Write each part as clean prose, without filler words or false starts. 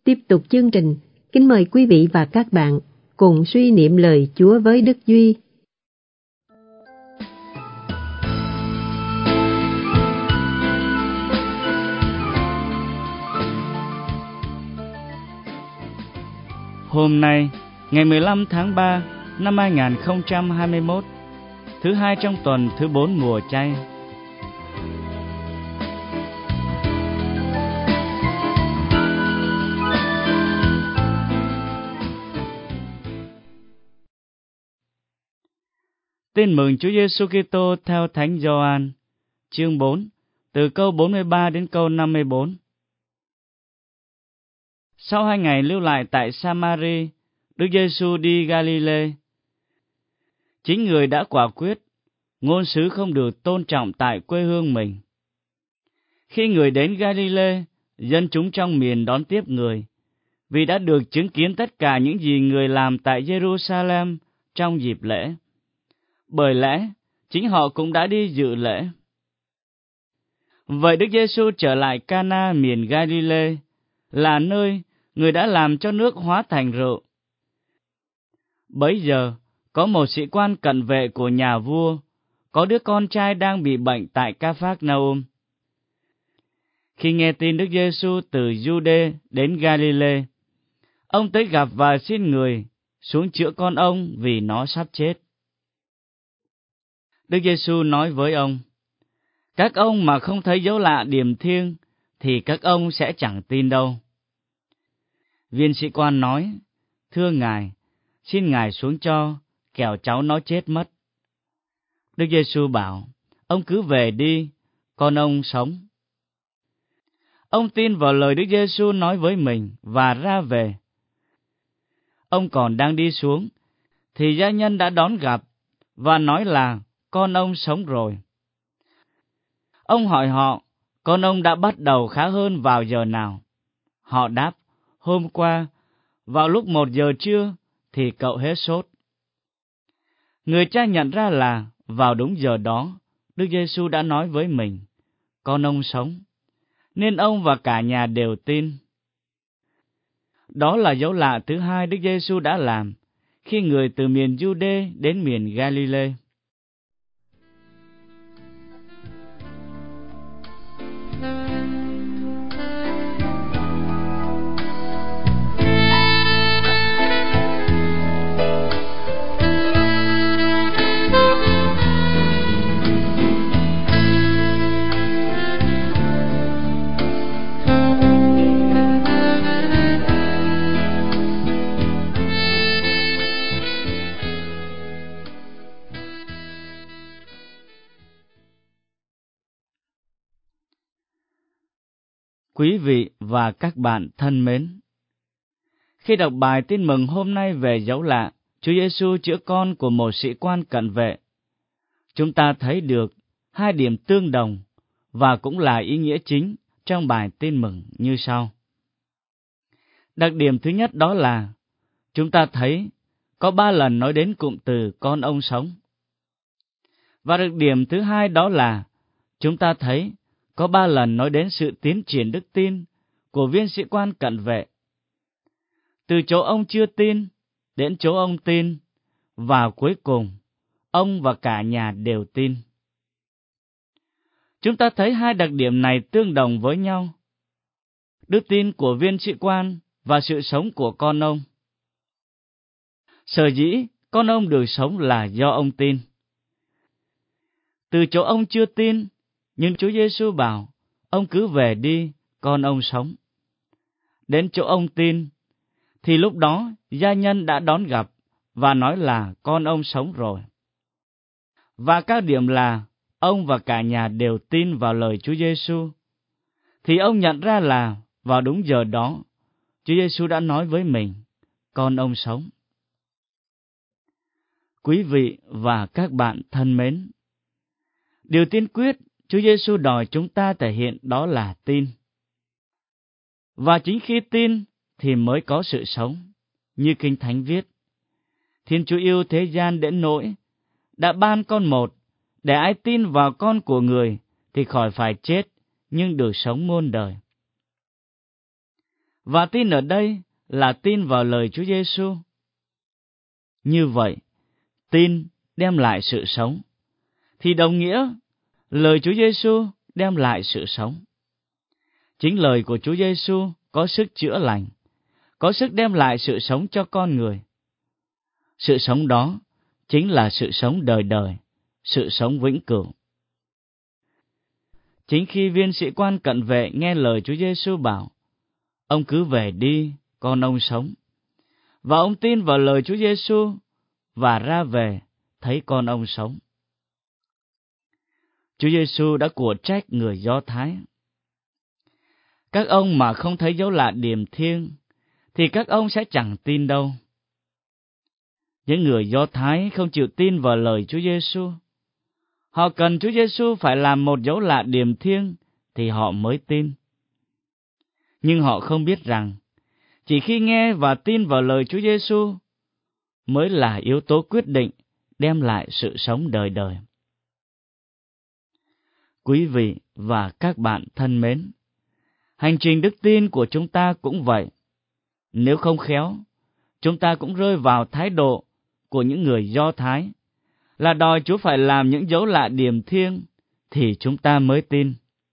Tiếp tục chương trình, kính mời quý vị và các bạn cùng suy niệm lời Chúa với Đức Duy. Hôm nay, ngày 15 tháng 3 năm 2021, thứ hai trong tuần thứ 4 mùa chay. Tin mừng Chúa Giêsu Kitô theo Thánh Gioan, chương 4, từ câu 43 đến câu 54. Sau 2 ngày lưu lại tại Sa-ma-ri, Đức Giêsu đi Ga-li-lê. Chính Người đã quả quyết, ngôn sứ không được tôn trọng tại quê hương mình. Khi Người đến Ga-li-lê, dân chúng trong miền đón tiếp Người, vì đã được chứng kiến tất cả những gì Người làm tại Giê-ru-sa-lem trong dịp lễ. Bởi lẽ, chính họ cũng đã đi dự lễ. Vậy Đức Giêsu trở lại Ca-na miền Ga-li-lê, là nơi Người đã làm cho nước hóa thành rượu. Bấy giờ, có một sĩ quan cận vệ của nhà vua, có đứa con trai đang bị bệnh tại Ca-phác-na-um. Khi nghe tin Đức Giêsu từ Giu-đê đến Ga-li-lê, ông tới gặp và xin Người xuống chữa con ông vì nó sắp chết. Đức Giêsu nói với ông: các ông mà không thấy dấu lạ điềm thiêng, thì các ông sẽ chẳng tin đâu. Viên sĩ quan nói: thưa Ngài, xin Ngài xuống cho, kẻo cháu nó chết mất. Đức Giêsu bảo: ông cứ về đi, con ông sống. Ông tin vào lời Đức Giêsu nói với mình và ra về. Ông còn đang đi xuống, thì gia nhân đã đón gặp và nói là con ông sống rồi. Ông hỏi họ, con ông đã bắt đầu khá hơn vào giờ nào? Họ đáp, hôm qua, vào lúc 1 giờ trưa, thì cậu hết sốt. Người cha nhận ra là vào đúng giờ đó, Đức Giêsu đã nói với mình, con ông sống, nên ông và cả nhà đều tin. Đó là dấu lạ thứ hai Đức Giêsu đã làm, khi Người từ miền Giu-đê đến miền Ga-li-lê. Quý vị và các bạn thân mến, khi đọc bài tin mừng hôm nay về dấu lạ Chúa Giêsu chữa con của một sĩ quan cận vệ, chúng ta thấy được 2 điểm tương đồng và cũng là ý nghĩa chính trong bài tin mừng như sau. Đặc điểm thứ nhất đó là chúng ta thấy có 3 lần nói đến cụm từ con ông sống. Và đặc điểm thứ hai đó là chúng ta thấy có 3 lần nói đến sự tiến triển đức tin của viên sĩ quan cận vệ. Từ chỗ ông chưa tin, đến chỗ ông tin, và cuối cùng, ông và cả nhà đều tin. Chúng ta thấy 2 đặc điểm này tương đồng với nhau. Đức tin của viên sĩ quan và sự sống của con ông. Sở dĩ con ông được sống là do ông tin. Từ chỗ ông chưa tin, nhưng Chúa Giêsu bảo, ông cứ về đi, con ông sống. Đến chỗ ông tin, thì lúc đó gia nhân đã đón gặp và nói là con ông sống rồi. Và cao điểm là ông và cả nhà đều tin vào lời Chúa Giêsu. Thì ông nhận ra là vào đúng giờ đó, Chúa Giêsu đã nói với mình, con ông sống. Quý vị và các bạn thân mến, điều tiên quyết Chúa Giêsu đòi chúng ta thể hiện đó là tin. Và chính khi tin thì mới có sự sống, như Kinh Thánh viết. Thiên Chúa yêu thế gian đến nỗi đã ban con một, để ai tin vào con của Người thì khỏi phải chết, nhưng được sống muôn đời. Và tin ở đây là tin vào lời Chúa Giêsu. Như vậy, tin đem lại sự sống, thì đồng nghĩa lời Chúa Giêsu đem lại sự sống. Chính lời của Chúa Giêsu có sức chữa lành, có sức đem lại sự sống cho con người. Sự sống đó chính là sự sống đời đời, sự sống vĩnh cửu. Chính khi viên sĩ quan cận vệ nghe lời Chúa Giêsu bảo, ông cứ về đi, con ông sống. Và ông tin vào lời Chúa Giêsu và ra về thấy con ông sống. Chúa Giêsu đã của trách người Do Thái. Các ông mà không thấy dấu lạ điềm thiêng, thì các ông sẽ chẳng tin đâu. Những người Do Thái không chịu tin vào lời Chúa Giêsu. Họ cần Chúa Giêsu phải làm một dấu lạ điềm thiêng thì họ mới tin. Nhưng họ không biết rằng chỉ khi nghe và tin vào lời Chúa Giêsu mới là yếu tố quyết định đem lại sự sống đời đời. Quý vị và các bạn thân mến, hành trình đức tin của chúng ta cũng vậy. Nếu không khéo, chúng ta cũng rơi vào thái độ của những người Do Thái, là đòi Chúa phải làm những dấu lạ điềm thiêng thì chúng ta mới tin.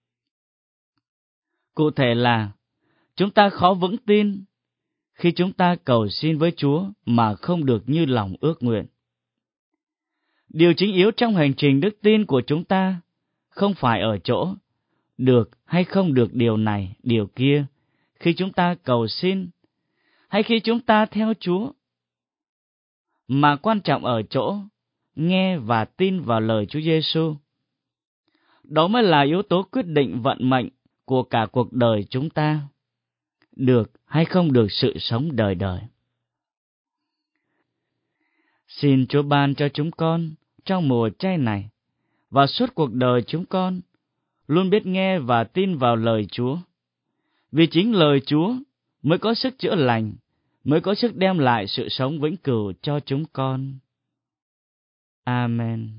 Cụ thể là, chúng ta khó vững tin khi chúng ta cầu xin với Chúa mà không được như lòng ước nguyện. Điều chính yếu trong hành trình đức tin của chúng ta không phải ở chỗ được hay không được điều này, điều kia khi chúng ta cầu xin hay khi chúng ta theo Chúa, mà quan trọng ở chỗ nghe và tin vào lời Chúa Giêsu. Đó mới là yếu tố quyết định vận mệnh của cả cuộc đời chúng ta, được hay không được sự sống đời đời. Xin Chúa ban cho chúng con trong mùa chay này và suốt cuộc đời chúng con luôn biết nghe và tin vào lời Chúa. Vì chính lời Chúa mới có sức chữa lành, mới có sức đem lại sự sống vĩnh cửu cho chúng con. Amen.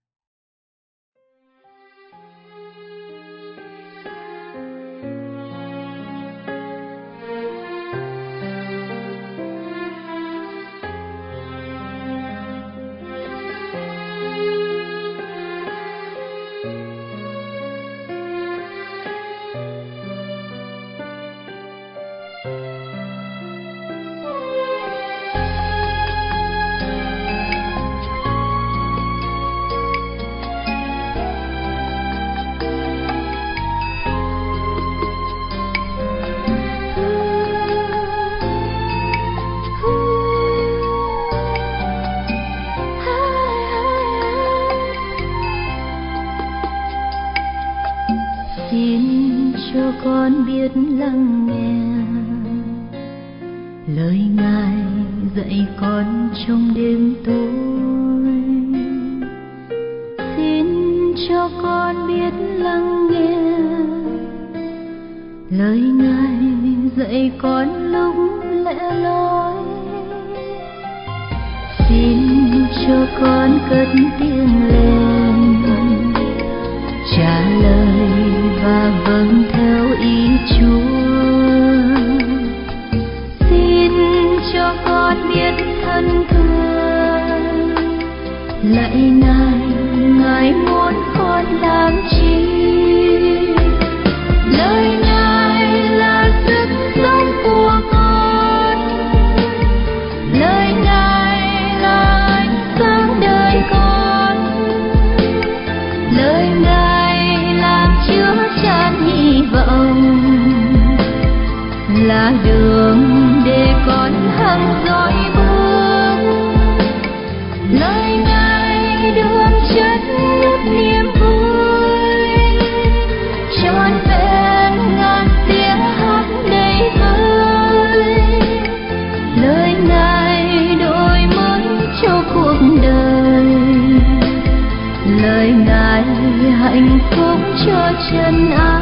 Cho con biết lắng nghe lời Ngài dạy con trong đêm tối. Xin cho con biết lắng nghe lời Ngài dạy con lúc lẻ loi. Xin cho con cất tiếng lên trả lời và vâng theo ý Chúa. Xin cho con biết thân thương lạy Ngài, Ngài muốn con làm chi. Lời Ngài là sức sống của con, lời Ngài là ánh sáng đời con, lời Ngài làm chứa chan hy vọng, là đường để con hằng dõi bước. Lời Ngài đượm chất niềm vui, trọn vẹn ngàn tiếng hát đầy vơi. Lời Ngài đổi mới cho cuộc đời, lời Ngài hạnh phúc cho chân ai.